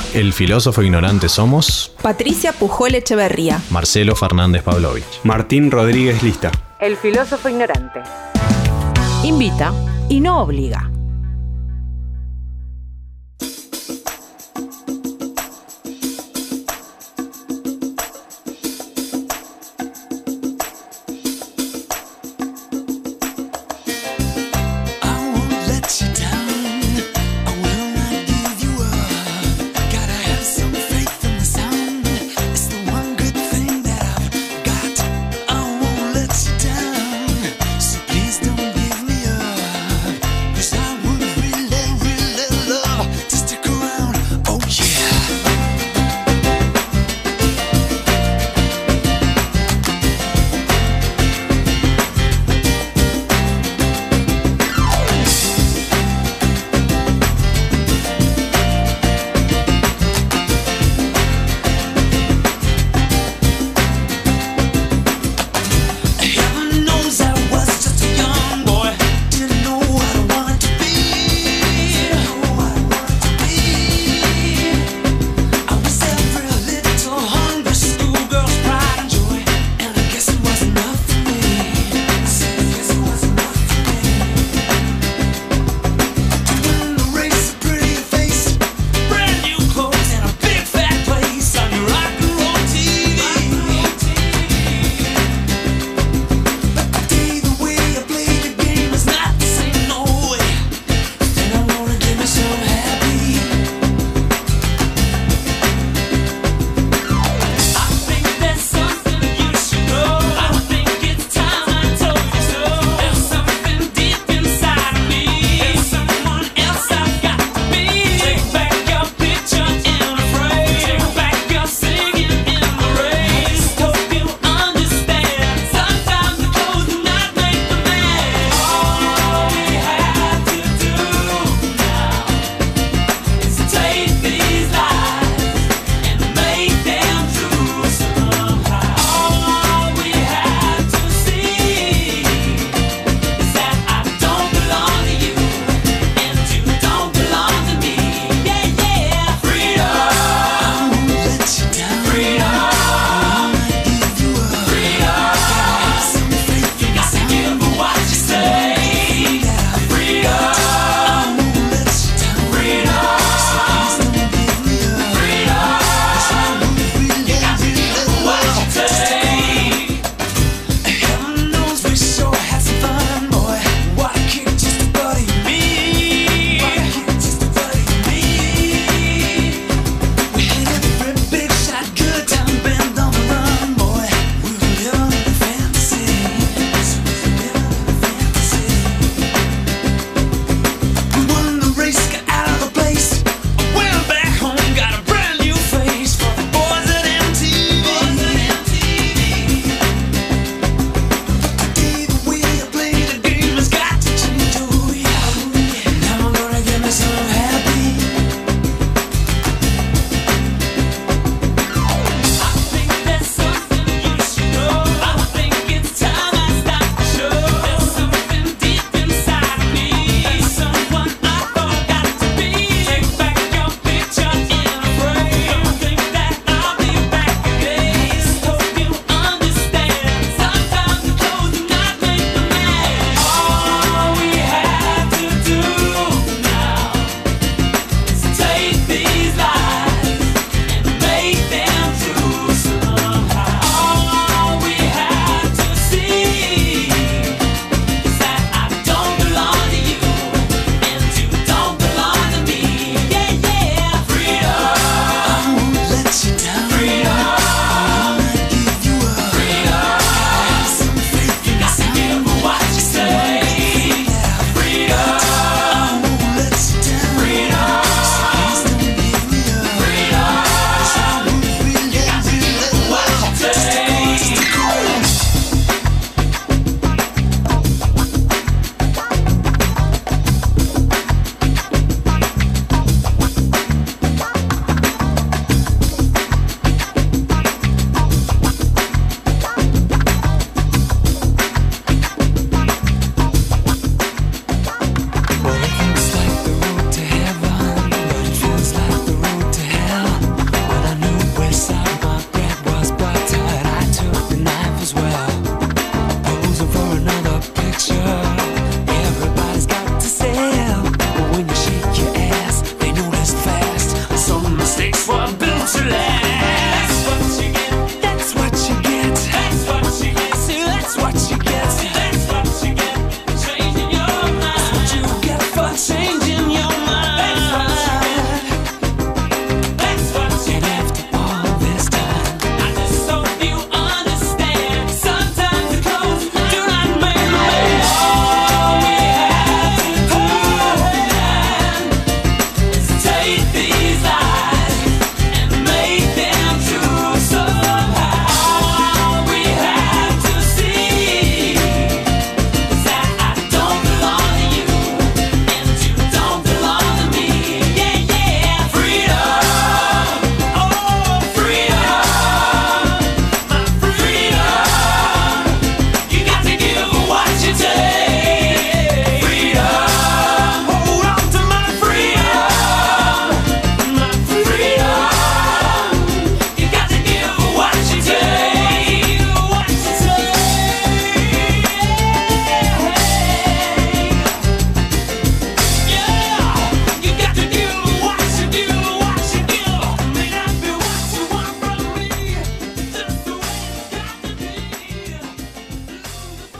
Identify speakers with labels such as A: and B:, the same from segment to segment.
A: El filósofo ignorante somos
B: Patricia Pujol Echeverría,
A: Marcelo Fernández Pavlovich,
C: Martín Rodríguez Lista.
D: El filósofo ignorante.
B: invita y no obliga.
E: Cause I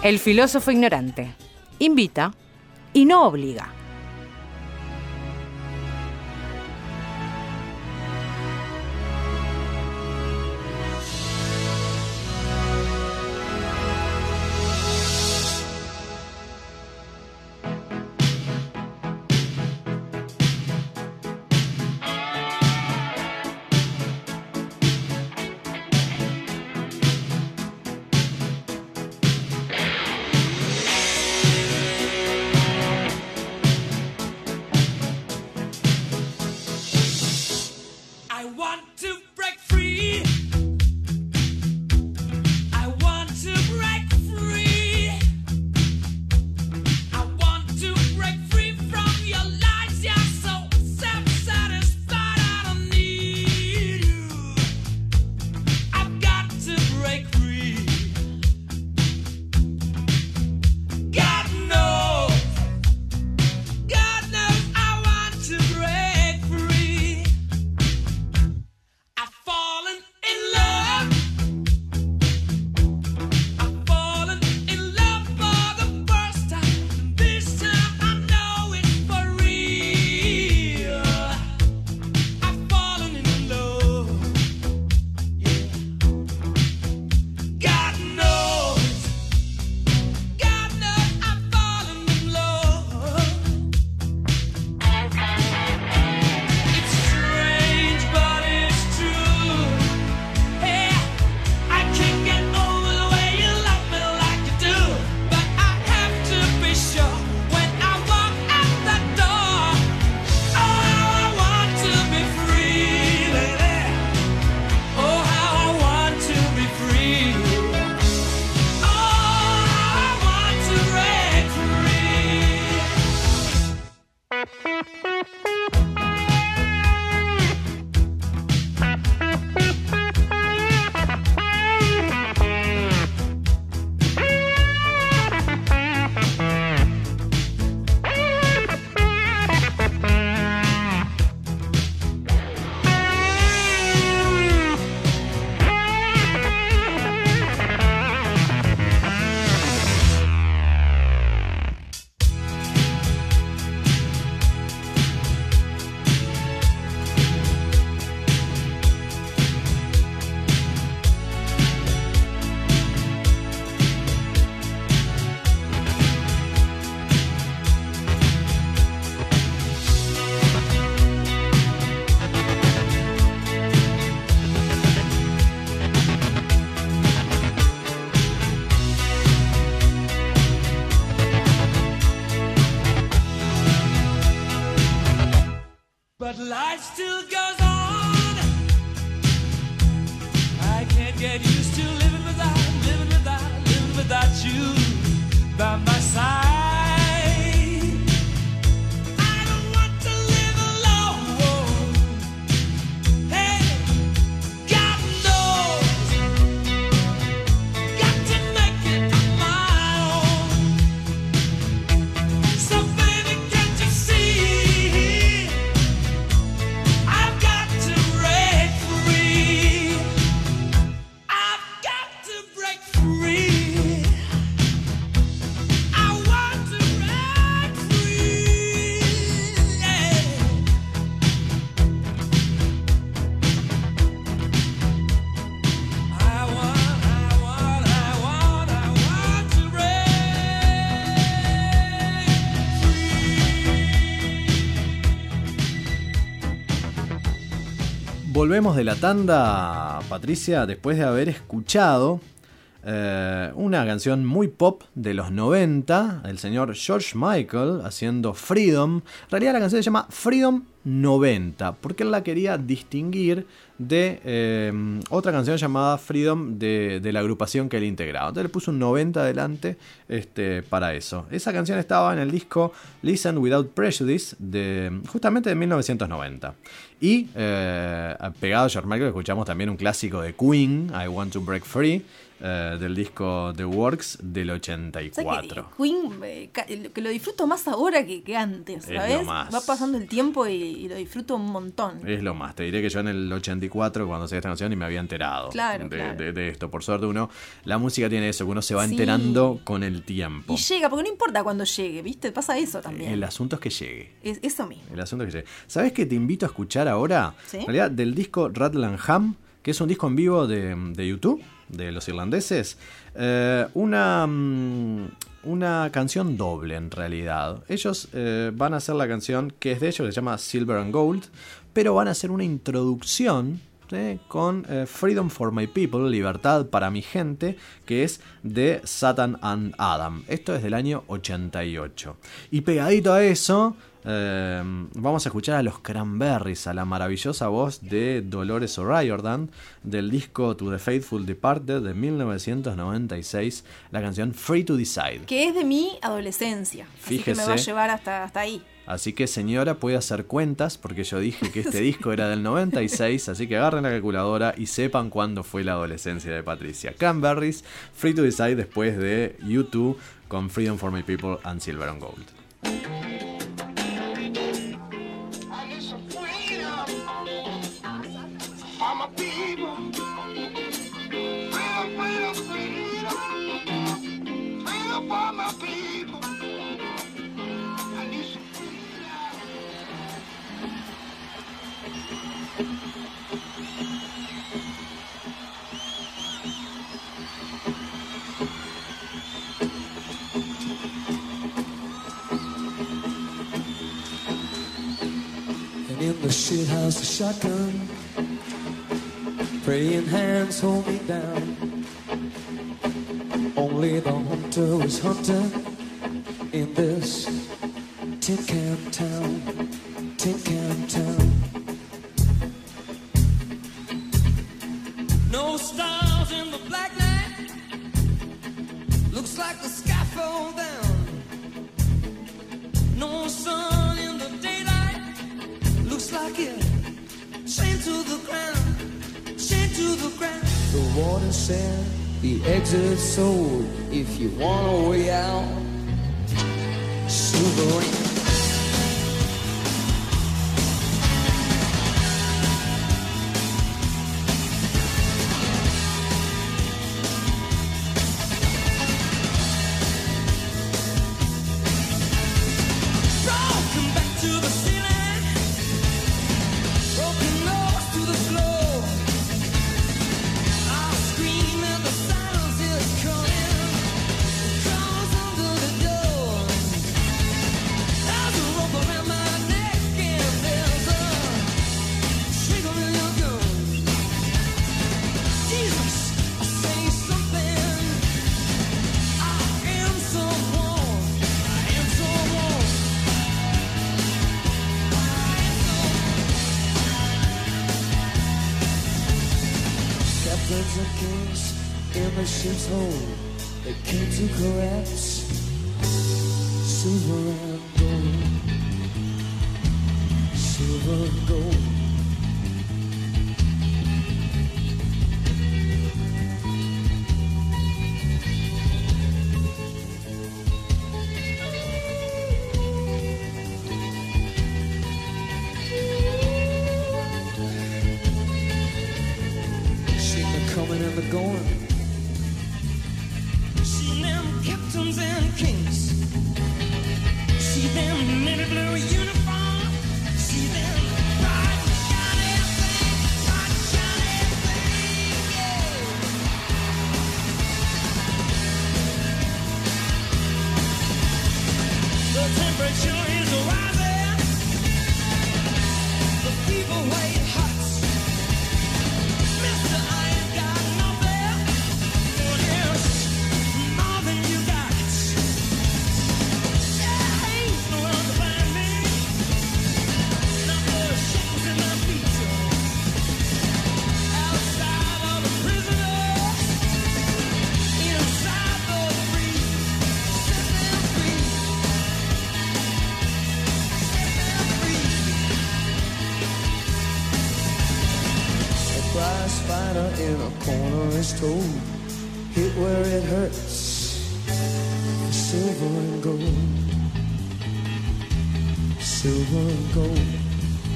B: El filósofo ignorante invita y no obliga.
E: But life still goes on. I can't get used to living without you by my side. I don't want to live alone. Hey, God knows, got to make it on my own. So baby, can't you see? I've got to break free. I've got to break free. I want to break free. Yeah. I want to break free.
A: Volvemos de la tanda, Patricia, después de haber escuchado una canción muy pop de los 90, el señor George Michael haciendo Freedom. En realidad la canción se llama Freedom 90, porque él la quería distinguir de otra canción llamada Freedom de la agrupación que él integraba. Entonces le puso un 90 adelante para eso. Esa canción estaba en el disco Listen Without Prejudice, justamente de 1990. Y pegado a George Michael escuchamos también un clásico de Queen, I Want to Break Free, del disco The Works del 84.
F: Queen, que lo disfruto más ahora que antes, ¿sabes? Va pasando el tiempo y y lo disfruto un montón.
A: Es lo más. Te diré que yo en el 84, cuando salió esta canción, y me había enterado
F: Claro,
A: de,
F: claro.
A: de esto. Por suerte la música tiene eso, que uno se va
F: Sí.
A: enterando con el tiempo.
F: Y llega, porque no importa cuando llegue, ¿viste? Pasa eso también.
A: El asunto es que llegue.
F: Es eso mismo.
A: El asunto es que llegue. ¿Sabes qué te invito a escuchar ahora?
F: ¿Sí?
A: En realidad, del disco Rattle and Hum, que es un disco en vivo de YouTube, de los irlandeses. Una canción doble, en realidad. Ellos van a hacer la canción que es de ellos, que se llama Silver and Gold, pero van a hacer una introducción con Freedom for My People, Libertad para mi gente, que es de Satan and Adam. Esto es del año 88. Y pegadito a eso, vamos a escuchar a los Cranberries, a la maravillosa voz de Dolores O'Riordan, del disco To the Faithful Departed de 1996, la canción Free to Decide.
F: Que es de mi adolescencia. Así que
A: Fíjese.
F: me va a llevar hasta ahí.
A: Así que, señora, puede hacer cuentas, porque yo dije que este disco era del 96, así que agarren la calculadora y sepan cuándo fue la adolescencia de Patricia. Cranberries, Free to Decide, después de U2 con Freedom for My People and Silver and Gold.
G: And in the shit house, a shotgun, praying hands hold me down. Only the hunter was hunting in this tin can town, tin can town.
E: No stars in the black night. Looks like the sky fell down. No sun in the daylight. Looks like it chained to the ground. Chained to the ground.
G: The warden said the exit's sold if you want a way out. Silver and
E: Broken back to the ceiling. Broken nose to the floor. I scream and the silence is calling. Crawls under the door. There's a rope around my neck and there's a trigger in your gun. Jesus, I say something. I am someone. I am someone.
G: captains and kings in the ship's hold, they came to collapse. Silver and gold, silver and gold. Seen the coming and the going.
E: See them captains and kings. See them navy blue uniform. See them bright shiny things, bright shiny things, yeah. The temperature is rising. The people wait hot. Mister, I ain't got nothing. For this, more than you got. Yeah, ain't no one to find me. Not the shackles in my feet. Outside of the prisoners, inside the free. Set them free. Set them free.
G: A prize fighter in a corner is told, hit where it hurts. For silver and gold, silver and gold.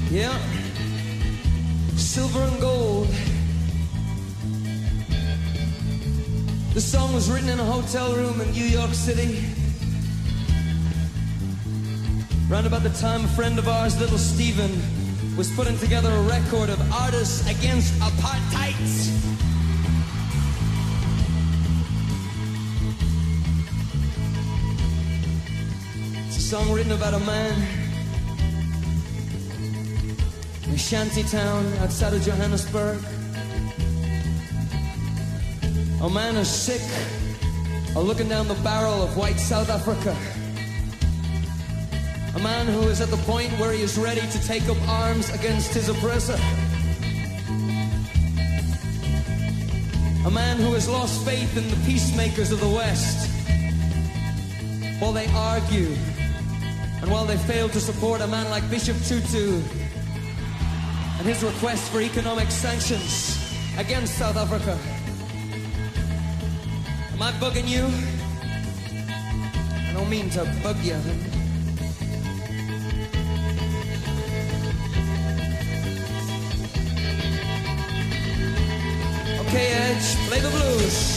G: Yeah, silver and gold. The song was written in a hotel room in New York City. Round about the time a friend of ours, little Steven, was putting together a record of artists against apartheid. It's a song written about a man in a shanty town outside of Johannesburg. A man who's sick of looking down the barrel of white South Africa. A man who is at the point where he is ready to take up arms against his oppressor. A man who has lost faith in the peacemakers of the West. While they argue, and while they fail to support a man like Bishop Tutu and his request for economic sanctions against South Africa. Am I bugging you? I don't mean to bug you. Okay, Edge, play the blues.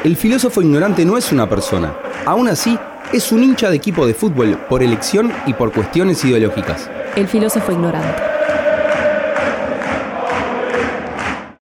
H: El filósofo ignorante no es una persona. Aún así, es un hincha de equipo de fútbol por elección y por cuestiones ideológicas.
I: El filósofo ignorante.